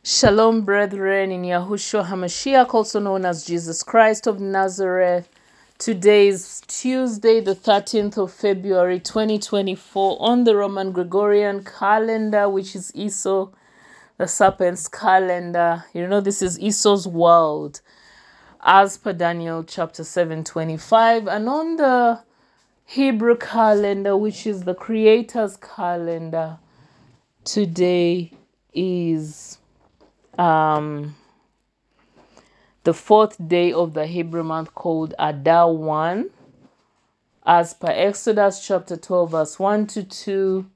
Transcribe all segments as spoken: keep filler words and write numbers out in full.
Shalom, brethren, in Yahushua HaMashiach, also known as Jesus Christ of Nazareth. Today is Tuesday, the thirteenth of February, twenty twenty-four, on the Roman Gregorian calendar, which is Esau, the serpent's calendar. You know, this is Esau's world, as per Daniel chapter seven twenty-five. And on the Hebrew calendar, which is the Creator's calendar, today is um the fourth day of the Hebrew month called Adar one, as per Exodus chapter twelve verse one to two,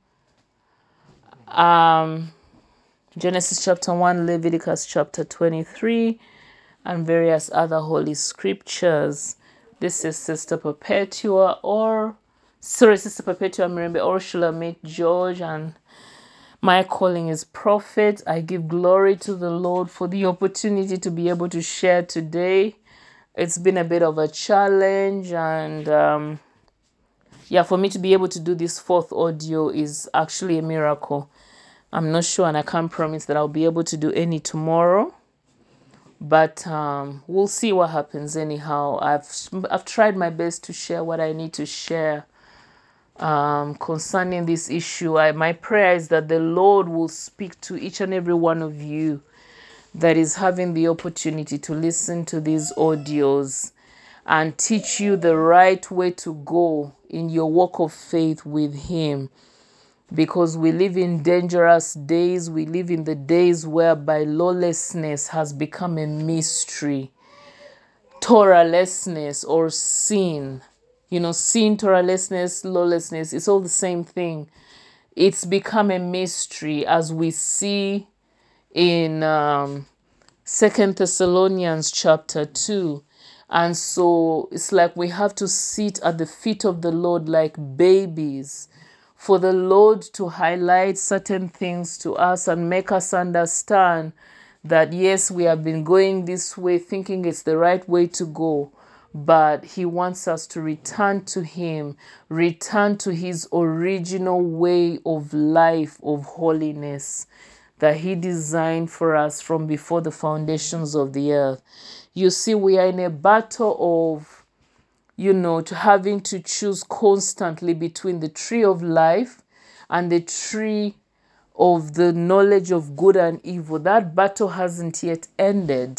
um Genesis chapter one, Leviticus chapter twenty-three, and various other holy scriptures. This is Sister Perpetua, or sorry Sister Perpetua Mirembe, or Shulamit George, and my calling is prophet. I give glory to the Lord for the opportunity to be able to share today. It's been a bit of a challenge, and um, yeah, for me to be able to do this fourth audio is actually a miracle. I'm not sure, and I can't promise that I'll be able to do any tomorrow, but um, we'll see what happens. Anyhow, I've I've tried my best to share what I need to share um concerning this issue. I, my prayer is that the Lord will speak to each and every one of you that is having the opportunity to listen to these audios, and teach you the right way to go in your walk of faith with Him, because we live in dangerous days. We live in the days whereby lawlessness has become a mystery. Torahlessness, or sin, you know, sin, Torahlessness, lawlessness, it's all the same thing. It's become a mystery, as we see in um, Second Thessalonians chapter two. And so it's like we have to sit at the feet of the Lord like babies, for the Lord to highlight certain things to us and make us understand that yes, we have been going this way thinking it's the right way to go, but He wants us to return to Him, return to His original way of life, of holiness, that He designed for us from before the foundations of the earth. You see, we are in a battle of, you know, to having to choose constantly between the tree of life and the tree of the knowledge of good and evil. That battle hasn't yet ended.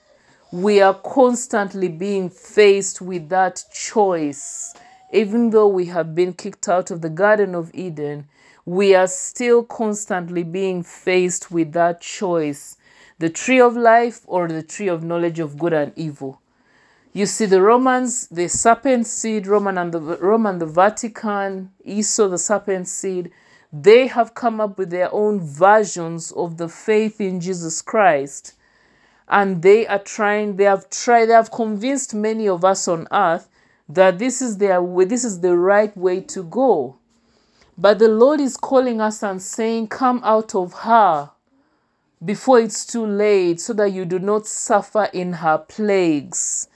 We are constantly being faced with that choice. Even though we have been kicked out of the Garden of Eden, we are still constantly being faced with that choice: the tree of life or the tree of knowledge of good and evil. You see, the Romans, the serpent seed, Roman and the Roman, the Vatican, Esau, the serpent seed, they have come up with their own versions of the faith in Jesus Christ. And they are trying, they have tried, they have convinced many of us on earth that this is their way, this is the right way to go. But the Lord is calling us and saying, come out of her before it's too late, so that you do not suffer in her plagues.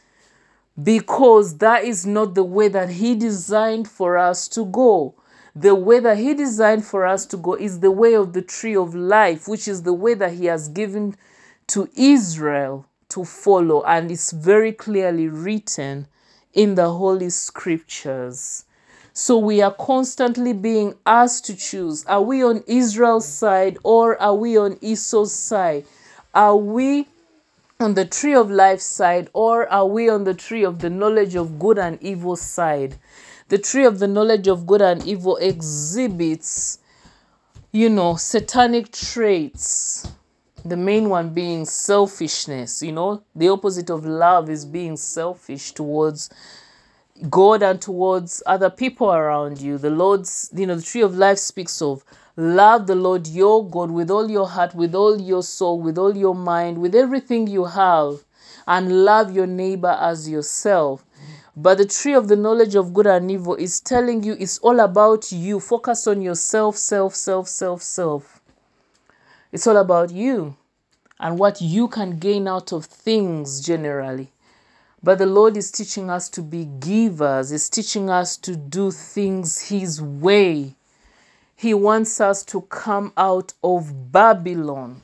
Because that is not the way that He designed for us to go. The way that He designed for us to go is the way of the tree of life, which is the way that He has given to Israel to follow. And it's very clearly written in the Holy Scriptures. So we are constantly being asked to choose. Are we on Israel's side, or are we on Esau's side? Are we on the tree of life side, or are we on the tree of the knowledge of good and evil side? The tree of the knowledge of good and evil exhibits, you know, satanic traits. The main one being selfishness. You know, the opposite of love is being selfish towards God and towards other people around you. The Lord's, you know, the tree of life speaks of love the Lord your God with all your heart, with all your soul, with all your mind, with everything you have, and love your neighbor as yourself. But the tree of the knowledge of good and evil is telling you it's all about you. Focus on yourself, self, self, self, self. It's all about you and what you can gain out of things generally. But the Lord is teaching us to be givers. He's teaching us to do things His way. He wants us to come out of Babylon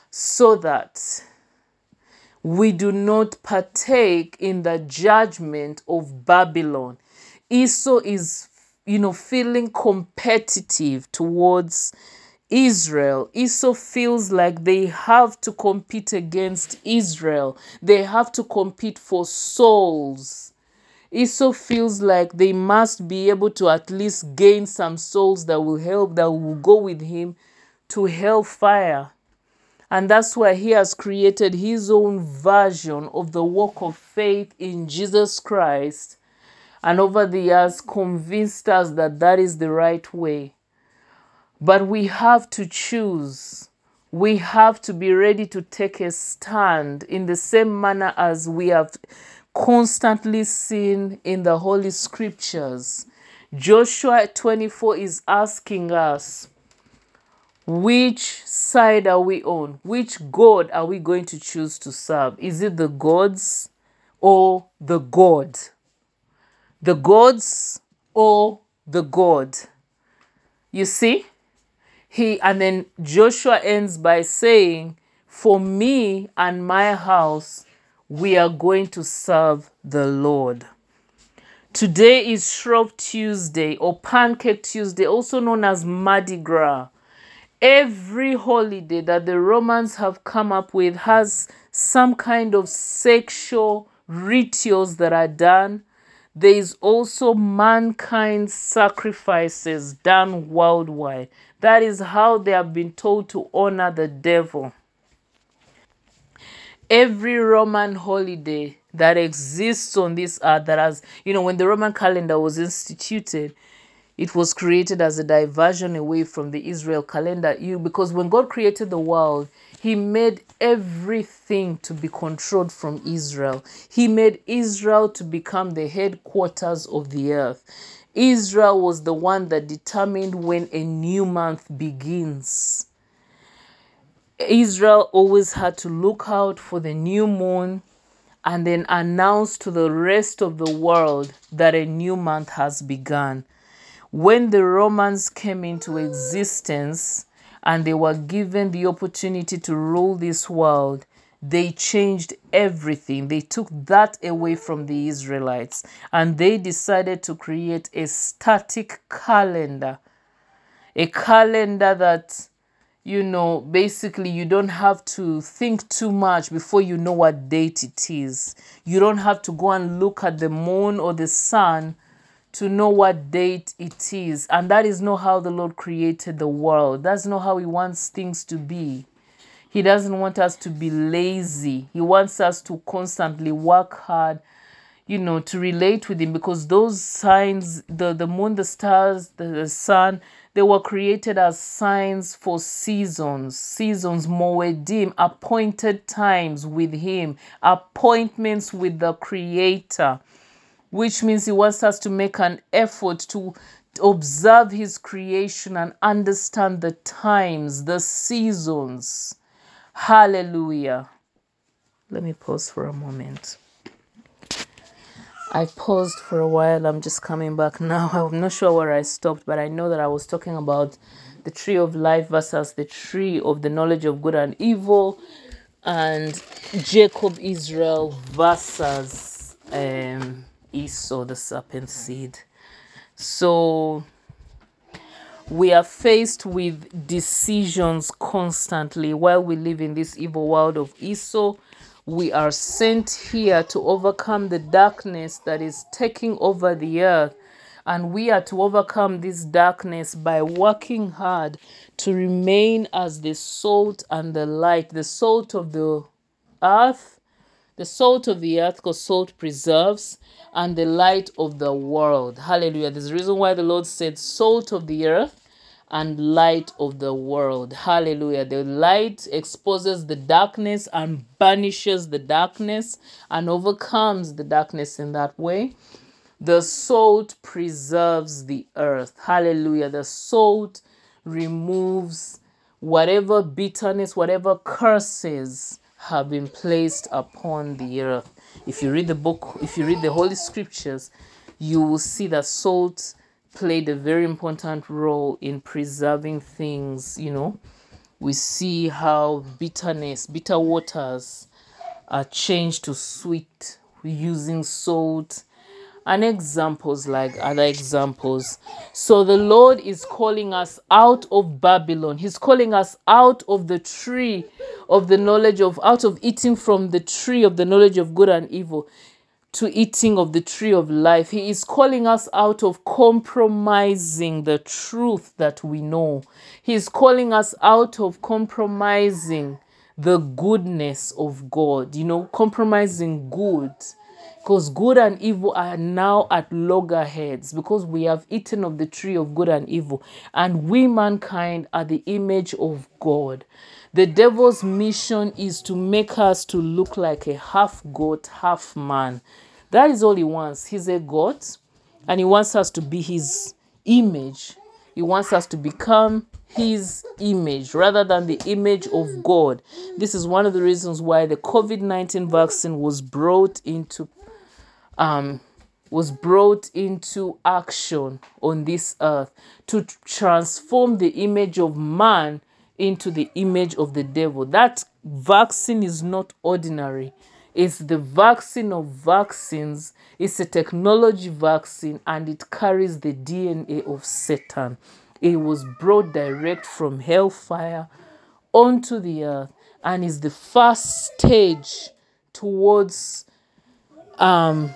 so that we do not partake in the judgment of Babylon. Esau is, you know, feeling competitive towards Israel. Esau feels like they have to compete against Israel. They have to compete for souls. Esau feels like they must be able to at least gain some souls that will help, that will go with him to hellfire. And that's why he has created his own version of the walk of faith in Jesus Christ. And over the years, convinced us that that is the right way. But we have to choose. We have to be ready to take a stand in the same manner as we have constantly seen in the Holy Scriptures. Joshua twenty-four is asking us, which side are we on? Which God are we going to choose to serve? Is it the gods or the God? The gods or the God? You see? He and then Joshua ends by saying, for me and my house, we are going to serve the Lord. Today is Shrove Tuesday or Pancake Tuesday, also known as Mardi Gras. Every holiday that the Romans have come up with has some kind of sexual rituals that are done. There is also mankind sacrifices done worldwide. That is how they have been told to honor the devil. Every Roman holiday that exists on this earth, that has, you know, when the Roman calendar was instituted, it was created as a diversion away from the Israel calendar. You, because when God created the world, he made everything to be controlled from Israel. He made Israel to become the headquarters of the earth. Israel was the one that determined when a new month begins. Israel always had to look out for the new moon and then announce to the rest of the world that a new month has begun. When the Romans came into existence and they were given the opportunity to rule this world, they changed everything. They took that away from the Israelites and they decided to create a static calendar. A calendar that, you know, basically you don't have to think too much before you know what date it is. You don't have to go and look at the moon or the sun to know what date it is. And that is not how the Lord created the world. That's not how he wants things to be. He doesn't want us to be lazy. He wants us to constantly work hard, you know, to relate with him, because those signs, the, the moon, the stars, the, the sun, they were created as signs for seasons, seasons, moedim, appointed times with him, appointments with the Creator, which means he wants us to make an effort to observe his creation and understand the times, the seasons. Hallelujah. Let me pause for a moment. I paused for a while. I'm just coming back now. I'm not sure where I stopped, but I know that I was talking about the tree of life versus the tree of the knowledge of good and evil, and Jacob Israel versus um, Esau, the serpent seed. So we are faced with decisions constantly while we live in this evil world of Esau. We are sent here to overcome the darkness that is taking over the earth. And we are to overcome this darkness by working hard to remain as the salt and the light, the salt of the earth, the salt of the earth, because salt preserves, and the light of the world. Hallelujah. There's a reason why the Lord said salt of the earth and light of the world. Hallelujah. The light exposes the darkness and banishes the darkness and overcomes the darkness in that way. The salt preserves the earth. Hallelujah. The salt removes whatever bitterness, whatever curses have been placed upon the earth. If you read the book, if you read the Holy Scriptures, you will see that salt played a very important role in preserving things, you know, We see how bitterness, bitter waters are changed to sweet using salt, and examples like other examples. So the Lord is calling us out of Babylon. He's calling us out of the tree of the knowledge of, out of eating from the tree of the knowledge of good and evil, to eating of the tree of life. He is calling us out of compromising the truth that we know. He is calling us out of compromising the goodness of God, you know, compromising good. Because good and evil are now at loggerheads, because we have eaten of the tree of good and evil, and we, mankind, are the image of God. The devil's mission is to make us to look like a half goat, half man. That is all he wants. He's a God, and he wants us to be his image. He wants us to become his image rather than the image of God. This is one of the reasons why the COVID nineteen vaccine was brought into um, was brought into action on this earth, to transform the image of man into the image of the devil. That vaccine is not ordinary. It's the vaccine of vaccines. It's a technology vaccine, and it carries the D N A of Satan. It was brought direct from hellfire onto the earth, and is the first stage towards um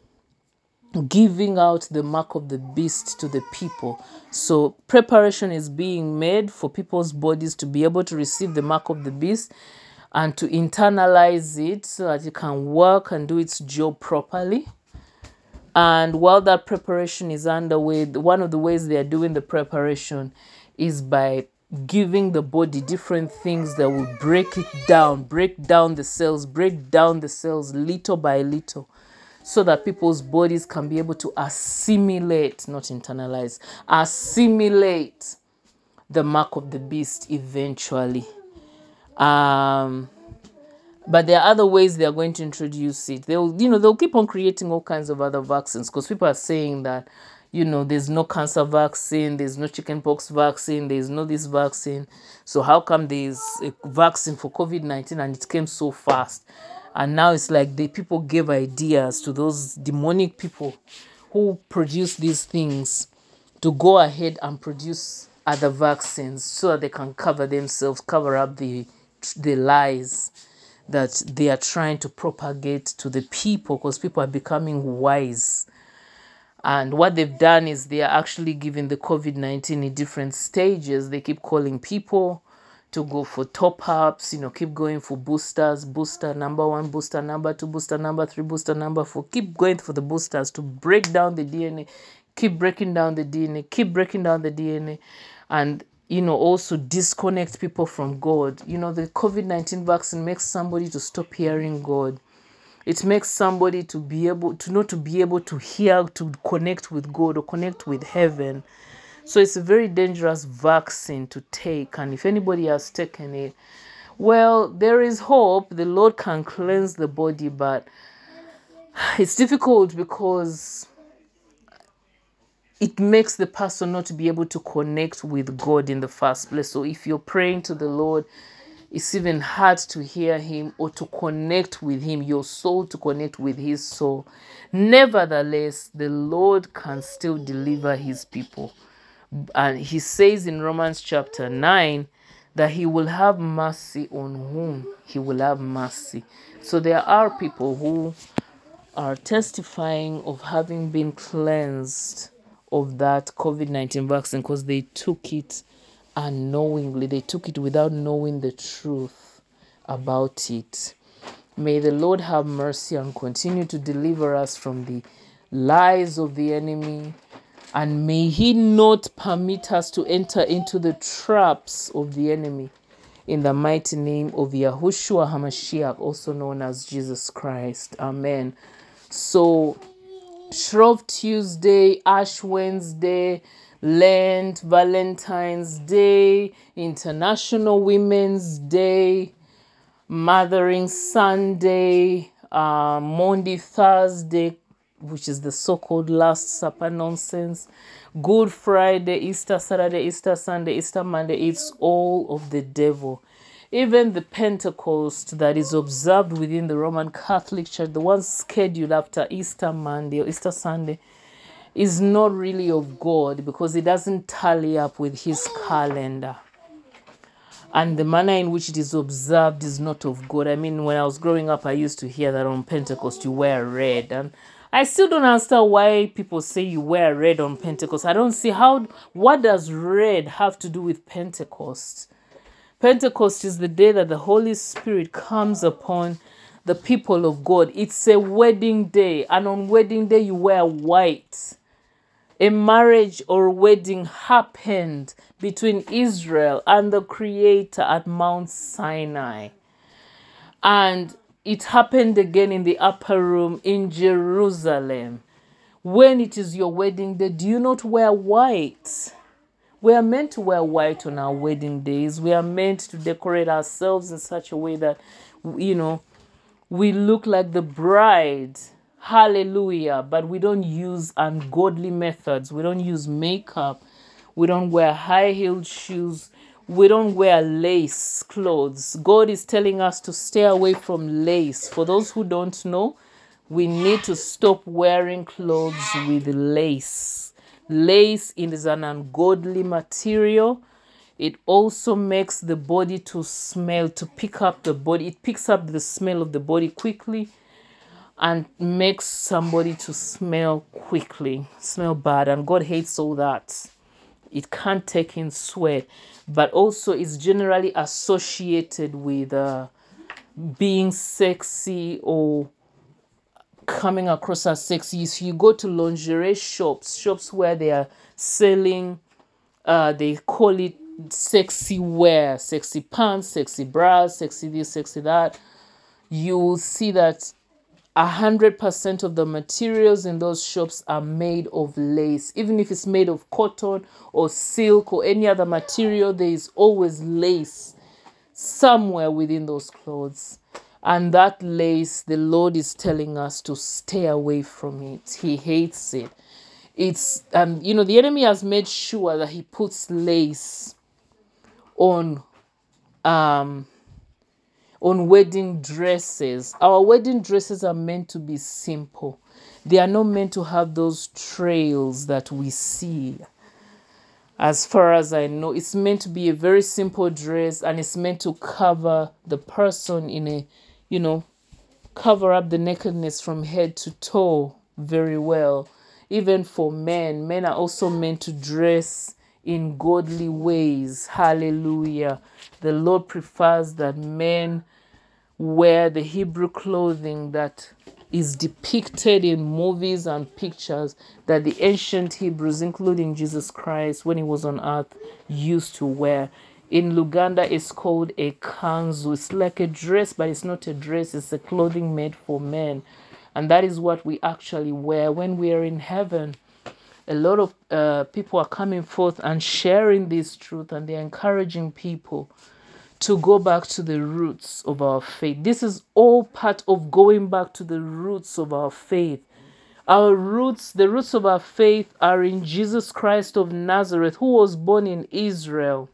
giving out the mark of the beast to the people. So preparation is being made for people's bodies to be able to receive the mark of the beast and to internalize it so that it can work and do its job properly. And while that preparation is underway, one of the ways they are doing the preparation is by giving the body different things that will break it down, break down the cells, break down the cells little by little, so that people's bodies can be able to assimilate, not internalize, assimilate the mark of the beast eventually. Um, but there are other ways they are going to introduce it. They'll, you know, they'll keep on creating all kinds of other vaccines, because people are saying that, you know, there's no cancer vaccine, there's no chickenpox vaccine, there's no this vaccine. So how come there's a vaccine for COVID nineteen and it came so fast? And now it's like the people gave ideas to those demonic people who produce these things to go ahead and produce other vaccines so that they can cover themselves, cover up the the lies that they are trying to propagate to the people, because people are becoming wise. And what they've done is they are actually giving the COVID nineteen in different stages. They keep calling people to go for top-ups, you know, keep going for boosters, booster number one, booster number two, booster number three, booster number four. Keep going for the boosters to break down the D N A, keep breaking down the D N A, keep breaking down the D N A. And, you know, also disconnect people from God. You know, the COVID nineteen vaccine makes somebody to stop hearing God. It makes somebody to be able to not to be able to hear, to connect with God or connect with heaven. So it's a very dangerous vaccine to take. And if anybody has taken it, well, there is hope. The Lord can cleanse the body, but it's difficult because it makes the person not to be able to connect with God in the first place. So if you're praying to the Lord, it's even hard to hear him or to connect with him, your soul to connect with his soul. Nevertheless, the Lord can still deliver his people. And he says in Romans chapter nine that he will have mercy on whom he will have mercy. So there are people who are testifying of having been cleansed of that COVID nineteen vaccine because they took it unknowingly. They took it without knowing the truth about it. May the Lord have mercy and continue to deliver us from the lies of the enemy. And may he not permit us to enter into the traps of the enemy. In the mighty name of Yahushua HaMashiach, also known as Jesus Christ. Amen. So, Shrove Tuesday, Ash Wednesday, Lent, Valentine's Day, International Women's Day, Mothering Sunday, uh, Monday, Thursday, which is the so-called Last Supper nonsense. Good Friday, Easter Saturday, Easter Sunday, Easter Monday, it's all of the devil. Even the Pentecost that is observed within the Roman Catholic Church, the one scheduled after Easter Monday or Easter Sunday, is not really of God because it doesn't tally up with his calendar. And the manner in which it is observed is not of God. I mean, when I was growing up, I used to hear that on Pentecost you wear red. And I still don't understand why people say you wear red on Pentecost. I don't see how, what does red have to do with Pentecost? Pentecost is the day that the Holy Spirit comes upon the people of God. It's a wedding day. And on wedding day, you wear white. A marriage or wedding happened between Israel and the Creator at Mount Sinai. And it happened again in the upper room in Jerusalem. When it is your wedding day, do you not wear white? We are meant to wear white on our wedding days. We are meant to decorate ourselves in such a way that, you know, we look like the bride. Hallelujah. But we don't use ungodly methods. We don't use makeup. We don't wear high-heeled shoes. We don't wear lace clothes. God is telling us to stay away from lace. For those who don't know, we need to stop wearing clothes with lace. Lace is an ungodly material. It also makes the body to smell, to pick up the body. It picks up the smell of the body quickly and makes somebody to smell quickly, smell bad. And God hates all that. It can't take in sweat, but also it's generally associated with uh, being sexy or coming across as sexy. If you go to lingerie shops, shops where they are selling, uh, they call it sexy wear, sexy pants, sexy bras, sexy this, sexy that. You will see that a hundred percent of the materials in those shops are made of lace. Even if it's made of cotton or silk or any other material, there is always lace somewhere within those clothes. And that lace, the Lord is telling us to stay away from it. He hates it. It's, um, you know, the enemy has made sure that he puts lace on, um, on wedding dresses. Our wedding dresses are meant to be simple. They are not meant to have those trails that we see. As far as I know, it's meant to be a very simple dress, and it's meant to cover the person in a, you know, cover up the nakedness from head to toe very well. Even for men, men are also meant to dress in godly ways. Hallelujah. The Lord prefers that men wear the Hebrew clothing that is depicted in movies and pictures that the ancient Hebrews, including Jesus Christ, when he was on earth, used to wear. In Luganda, it's called a kanzu. It's like a dress, but it's not a dress. It's a clothing made for men. And that is what we actually wear when we are in heaven. A lot of uh, people are coming forth and sharing this truth, and they're encouraging people to go back to the roots of our faith. This is all part of going back to the roots of our faith. Our roots, the roots of our faith are in Jesus Christ of Nazareth, who was born in Israel.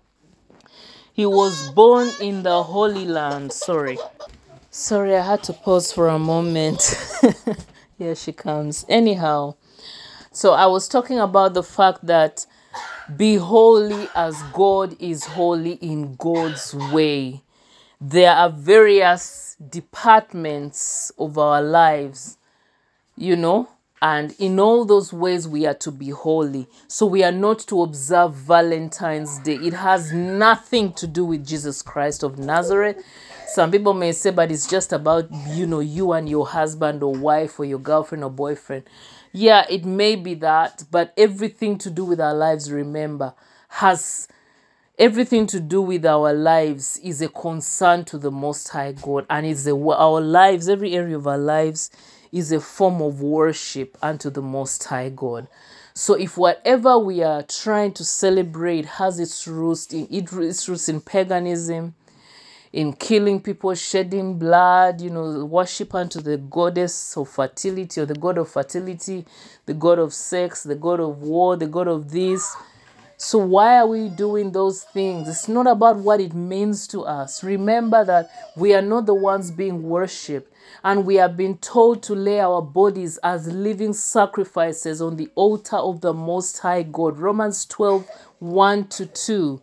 He was born in the Holy Land. Sorry. Sorry, I had to pause for a moment. Here she comes. Anyhow, so I was talking about the fact that be holy as God is holy in God's way. There are various departments of our lives, you know, and in all those ways we are to be holy. So we are not to observe Valentine's Day. It has nothing to do with Jesus Christ of Nazareth. Some people may say, but it's just about, you know, you and your husband or wife or your girlfriend or boyfriend. Yeah, it may be that, but everything to do with our lives, remember, has everything to do with our lives is a concern to the Most High God. And it's a, our lives, every area of our lives is a form of worship unto the Most High God. So if whatever we are trying to celebrate has its roots in, its roots in paganism, in killing people, shedding blood, you know, worship unto the goddess of fertility or the god of fertility, the god of sex, the god of war, the god of this. So why are we doing those things? It's not about what it means to us. Remember that we are not the ones being worshipped, and we have been told to lay our bodies as living sacrifices on the altar of the Most High God. Romans twelve, one to two.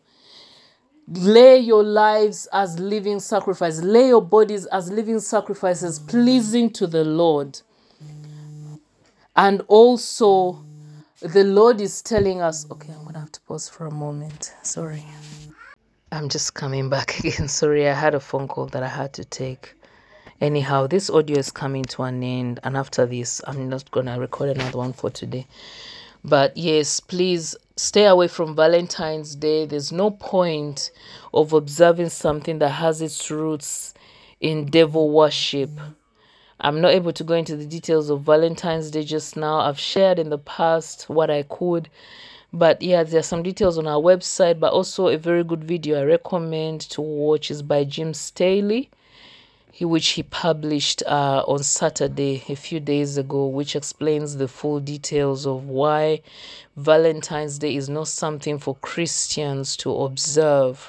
Lay your lives as living sacrifices. Lay your bodies as living sacrifices pleasing to the Lord. And also, the Lord is telling us, okay, I'm going to have to pause for a moment. Sorry. I'm just coming back again. Sorry, I had a phone call that I had to take. Anyhow, this audio is coming to an end. And after this, I'm not going to record another one for today. But yes, please stay away from Valentine's Day. There's no point of observing something that has its roots in devil worship. I'm not able to go into the details of Valentine's Day just now. I've shared in the past what I could. But yeah, there's some details on our website, but also a very good video I recommend to watch is by Jim Staley, he, which he published uh, on Saturday a few days ago, which explains the full details of why Valentine's Day is not something for Christians to observe.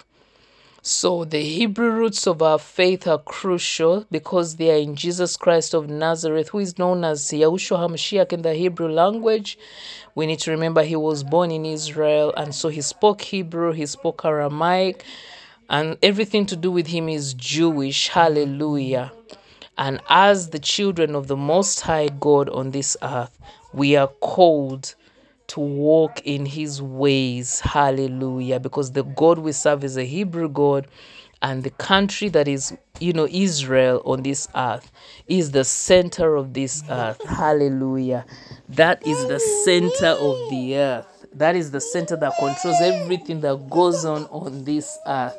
So the Hebrew roots of our faith are crucial because they are in Jesus Christ of Nazareth, who is known as Yahushua HaMashiach in the Hebrew language. We need to remember he was born in Israel, and so he spoke Hebrew, he spoke Aramaic, and everything to do with him is Jewish. Hallelujah. And as the children of the Most High God on this earth, we are called to walk in his ways. Hallelujah. Because the God we serve is a Hebrew God, and the country that is, you know, Israel on this earth is the center of this earth. Hallelujah. That is the center of the earth. That is the center that controls everything that goes on on this earth.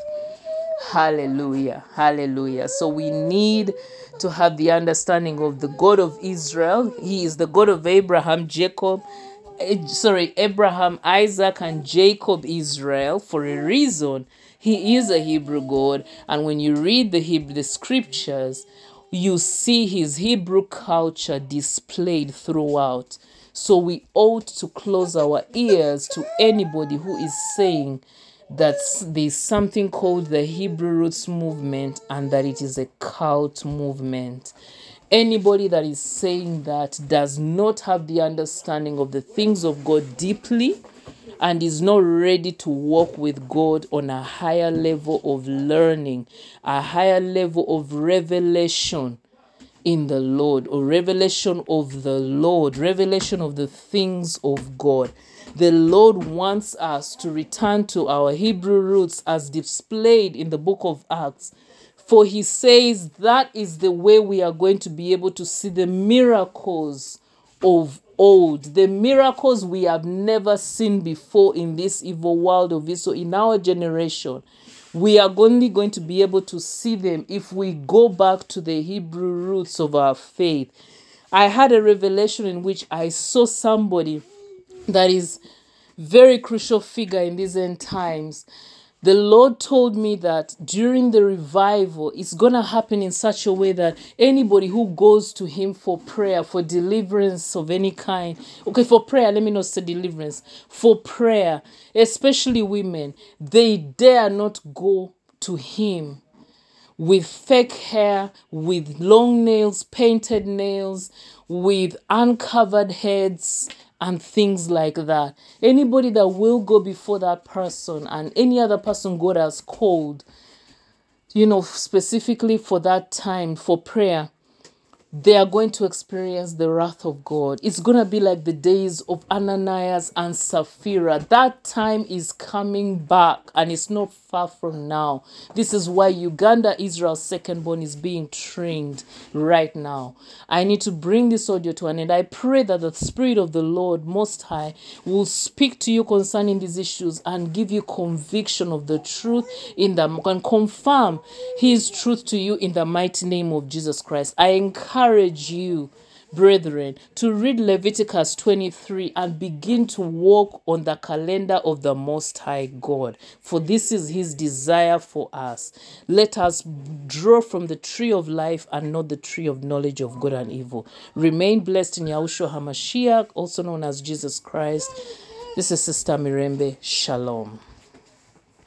Hallelujah. Hallelujah. So we need to have the understanding of the God of Israel. He is the God of Abraham, Jacob, eh, sorry, Abraham, Isaac, and Jacob, Israel, for a reason. He is a Hebrew God. And when you read the Hebrew, the scriptures, you see his Hebrew culture displayed throughout. So we ought to close our ears to anybody who is saying that there's something called the Hebrew Roots movement and that it is a cult movement. Anybody that is saying that does not have the understanding of the things of God deeply and is not ready to walk with God on a higher level of learning, a higher level of revelation in the Lord, or revelation of the Lord, revelation of the things of God. The Lord wants us to return to our Hebrew roots as displayed in the book of Acts. For he says that is the way we are going to be able to see the miracles of old, the miracles we have never seen before in this evil world of it. So in our generation, we are only going to be able to see them if we go back to the Hebrew roots of our faith. I had a revelation in which I saw somebody that is very crucial figure in these end times. The Lord told me that during the revival, it's going to happen in such a way that anybody who goes to him for prayer, for deliverance of any kind, okay, for prayer, let me not say deliverance, for prayer, especially women, they dare not go to him with fake hair, with long nails, painted nails, with uncovered heads, and things like that. Anybody that will go before that person and any other person God has called, you know, specifically for that time for prayer, they are going to experience the wrath of God. It's going to be like the days of Ananias and Sapphira. That time is coming back and it's not far from now. This is why Uganda, Israel's secondborn, is being trained right now. I need to bring this audio to an end. I pray that the Spirit of the Lord Most High will speak to you concerning these issues and give you conviction of the truth in them and confirm his truth to you in the mighty name of Jesus Christ. I encourage you brethren, to read Leviticus twenty-three and begin to walk on the calendar of the Most High God, for this is his desire for us. Let us draw from the tree of life and not the tree of knowledge of good and evil. Remain blessed in Yahushua HaMashiach, also known as Jesus Christ. This is Sister Mirembe. Shalom.